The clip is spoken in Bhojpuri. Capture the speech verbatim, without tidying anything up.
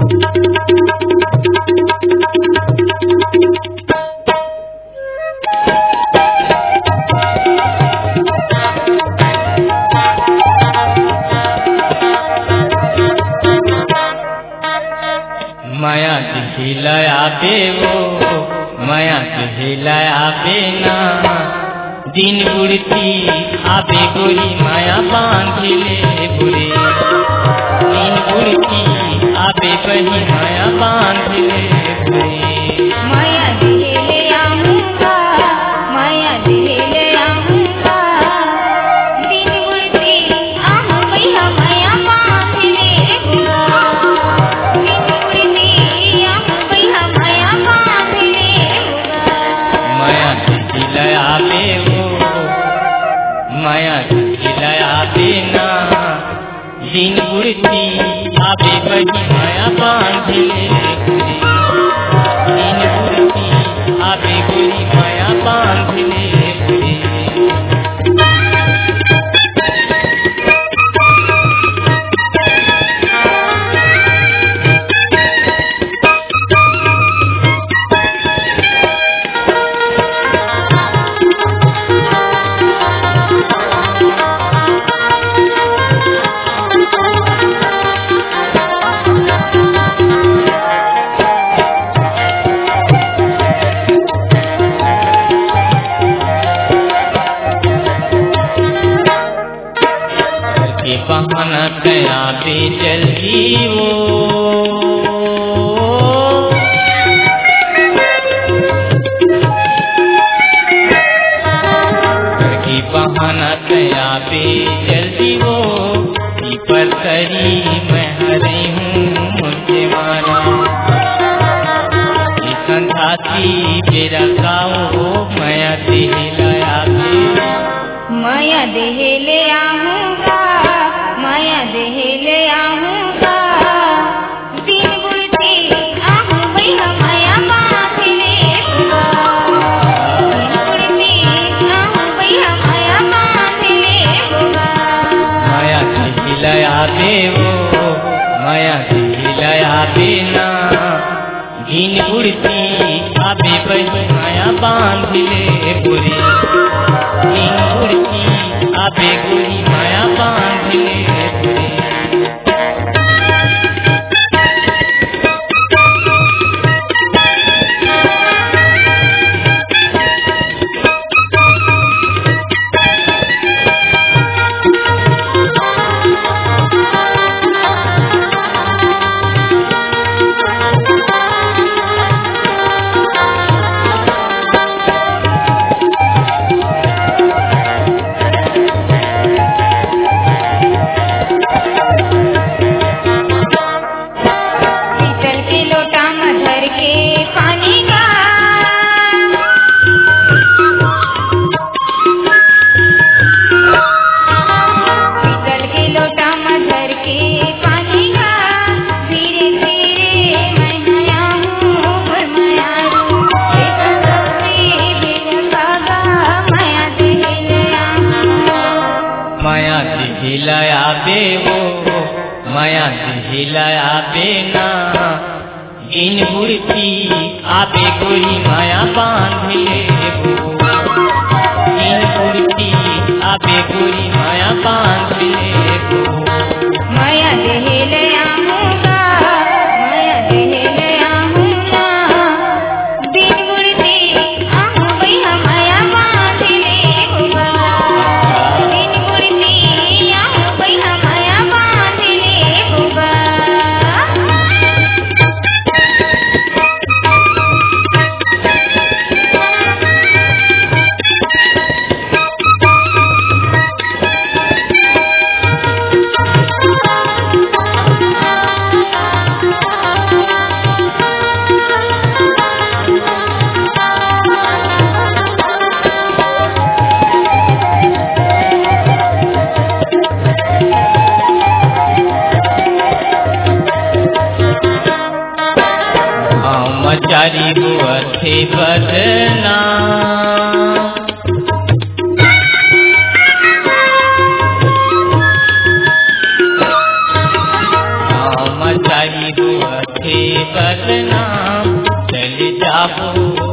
माया दिखिलाया बेवो माया दिखिलाया बेना दिन गुड़ती आबे गोरी माया बांधिले बुरे दिन गुड़ती आबे बही माया बांधिले बुरे माया दिले आऊंगा माया दिले आऊंगा दिन गुड़ती आहू भैया माया बांधिले माया दिखिलाया बेना दिन गुड़ती आबे बही माया बांधिले बुरे दिन गुड़ती आबे गोरी माया बांधिले बुरे बहाना कया बे जल्दी वो करके बहाना कया बे जल्दी वो पर करी मैं हरे हूँ मुझे मारा संधाती मेरा गाँव माया देह लाया माया देह ले आऊंगा माया देह ले आऊंगा दिन गुड़ती आहू भैया माया बांधिले दिन गुड़ती आहू भैया माया बांधिले माया दिखिलाया बेवो माया दिखिलाया बेना दिन गुड़ती आबे बही माया बांधिले बुरे दिन गुड़ती आबे गोरी माया बांधिले बुरे माया दिखिलाया बेवो माया दिखिलाया बेना दिन गुड़ती आबे गोरी माया बांधिले दिन गुड़ती आबे गोरी माया बांधिले माया देह ले आऊंगा माया देह ले आऊंगा दिन गुड़ती आहू भैया माया बांधिले दिन गुड़ती आहू भैया माया बांधिले मचारी हुआ थे बदना मचारी हुआ मथे बदनाम चल जाबो